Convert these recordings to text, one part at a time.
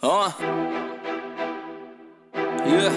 Yeah.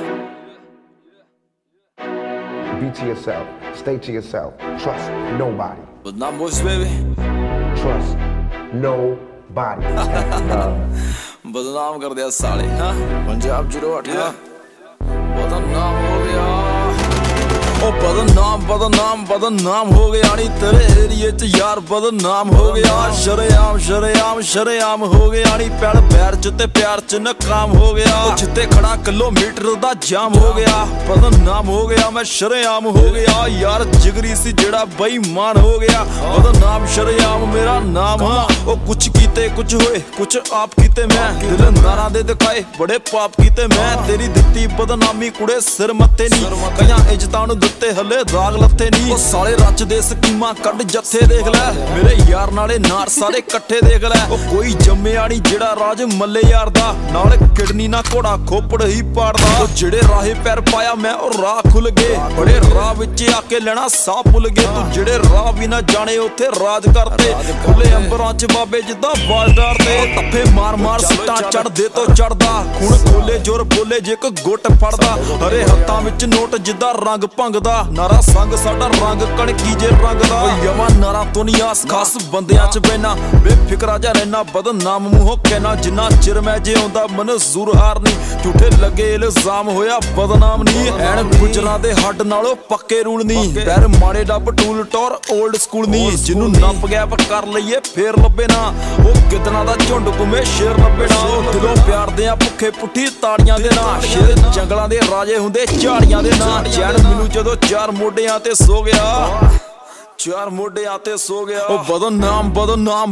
Be to yourself. Stay to yourself. Trust nobody. But not boys, baby. Trust nobody. बदनाम कर दिया साले हाँ पंजाब 08 बदनाम हो गया ओ बदनाम हो गया नी तेरे एरिए च यार बदनाम हो गया शरेआम हो गया नी पैड़ पैर च ते प्यार च नाकाम हो गया जिते खड़ा किलोमीटर दा जाम हो गया बदनाम हो गया मैं शरेआम हो गया यार जिगरी सी जेड़ा बेईमान हो गया बदनाम शरेआम मेरा नाम हाँ ओ कुछ कीते कुछ होए कुछ आप कीते मैं दिल नारा दे दिखाए बड़े पाप कीते मैं तेरी दित्ती बदनामी कुड़े सिर मत्ते नी कईयां इज्जतां नूं दित्ते हले दाग लत्ते नी ओ साले रचदे स्कीमां कढ जत्थे देख लै मेरे यार नाले नार सारे इकट्ठे देख लै ओ कोई जम्मिया नी जेड़ा राज मल्ले यार दा नाल किडनी ना घोड़ा खोपड़ ही पाड़दा ओ जेड़े राहे पैर पाया मैं ओ राह खुल गए बड़े राह विच आके लेना साह भुल गए तू जेड़े राह भी ना जाने उत्थे राज करते खुले अंबरां च बाबे जिद्दां बाजदार ते टप्पे मार मार सिट्टां चढ़दे तो चढ़दा खून खोले जोर बोले जे कोई गुੱਟ फड़दा हरे हत्थां विच नोट जिद्दां रंग भंगदा नारा संग साडा रंग कणकी जे रंग दा यवा नारा तो नी आस खास बंदियां च बैना बेफिकरा जा रहना बदनाम मूंहों कहना जिन्ना चिर मैं जे आउंदा मंजूर हार नी झूठे लगे इल्जाम होया बदनाम नी ऐन गुजरां दे हड्ड नालों पक्के रूल नी पैर माड़े डब टूल टोर ओल्ड स्कूल नी जिन्नू नप गैप कर लईए फेर लब्बे ना ओ गिदना दा झुंड घुमे शेर लब्बे ना दिलों प्यार दे भुखे पुट्ठी ताड़ियां दे ना शेर जंगलां दे राजे हुंदे झाड़ियां दे ना चैन मिलू जदों चार मोडियां ते सो गया चार मोडे आते सो गया ओ बदनाम हो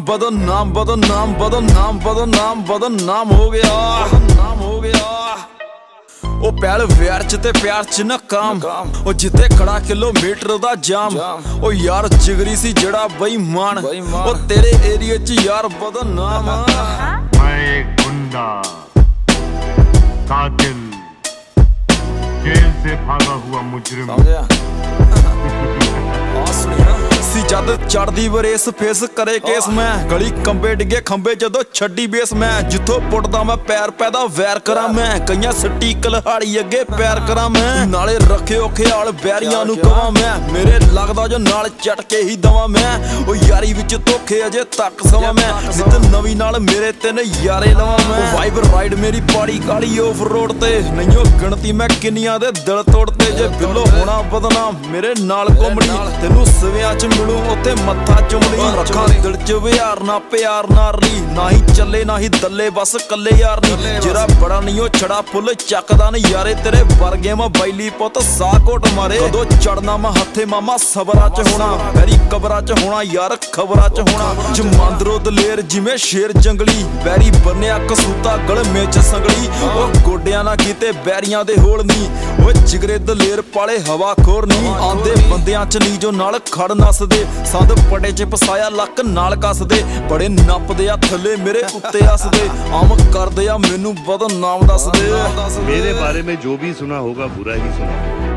गया ओ पैल वैर च ते प्यार च नाकाम ओ जिते खड़ा किलोमीटर दा जाम ओ यार जिगरी सी जेड़ा बेईमान ओ तेरे एरिए च यार बदनाम मैं एक गुंडा कातिल जेल से भागा हुआ मुजरिम सी जद चढ़दी वरेस फेस करे केस मैं गली कंबे डिगे खंबे जदों छड्डी बेस मैं जिथों पुटदा मैं पैर पैदा वैर करा मैं कईयां सट्टी कलहाड़ी अगे पैर करा मैं नाले रखे ख्याल बैरियां नूं कवां मैं मेरे लगदा जो नाल चटके ही दवां मैं ओ यारी विच धोखे अजे तक सवां मैं नित नवीं नाल मेरे तिन यारे लवां मैं वाइब राइड मेरी पाड़ी काली ऑफ रोड ते नहींओ गिणती मैं किन्नियां दे दिल तोड़ते जे बिलो होना बदनाम मेरे नाल घुमणी तेनू सवियां च मिलू उत्ते मत्था चुमली रखां दिल च विहार ना प्यार ना रली ना ही चले ना ही दल्ले बस कल्ले यार नी जेरा बड़ा नहीं ओ छड़ा फुल चकदा नी यारे तेरे वर्गे मैं बैली पुत साह घोट मारे कदों चढ़ना मैं हथे मामा सबरा च होना बैरी कबरा च होना यार खबरा च होना जमांदरो दलेर जिवें शेर जंगली बैरी बन्निया कसूता गलमे च संगली ओ गोडियां ना कीते बैरियां दे होल नी ओ जिगरे दलेर पाले हवा खोर नी आंदे बंदियां च नी जो नाल खड़ नसदे संद पटे च फसाया लक नाल कसदे बड़े नपदे आ थल्ले मेरे उत्ते हसदे आम करदे आ मैनू बदनाम दसदे मेरे बारे में जो भी सुना होगा बुरा ही सुना,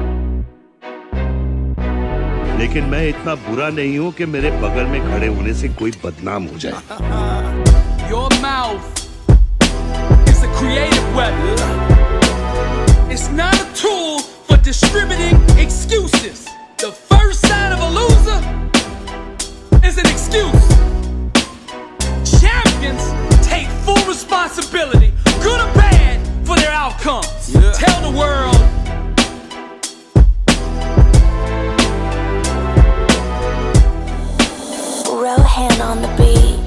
लेकिन मैं इतना बुरा नहीं हूं कि मेरे बगल में खड़े होने से कोई बदनाम हो जाए। Your mouth is a creative weapon. It's not a tool for distributing excuses. The first sign of a loser is an excuse. Champions take full responsibility, good or bad, for their outcomes. Tell the world. Rohan on the beat.